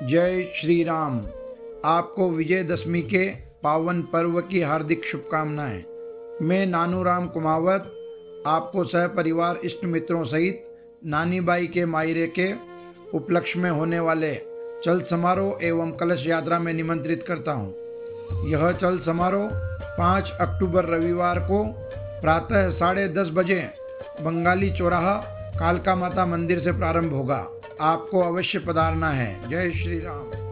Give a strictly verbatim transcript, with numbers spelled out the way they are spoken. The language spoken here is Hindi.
जय श्री राम। आपको विजयदशमी के पावन पर्व की हार्दिक शुभकामनाएं। मैं नानूराम कुमावत आपको सह परिवार इष्ट मित्रों सहित नानी बाई के मायरे के उपलक्ष्य में होने वाले चल समारोह एवं कलश यात्रा में निमंत्रित करता हूं। यह चल समारोह पाँच अक्टूबर रविवार को प्रातः साढ़े दस बजे बंगाली चौराहा कालका माता मंदिर से प्रारंभ होगा। आपको अवश्य पधारना है। जय श्री राम।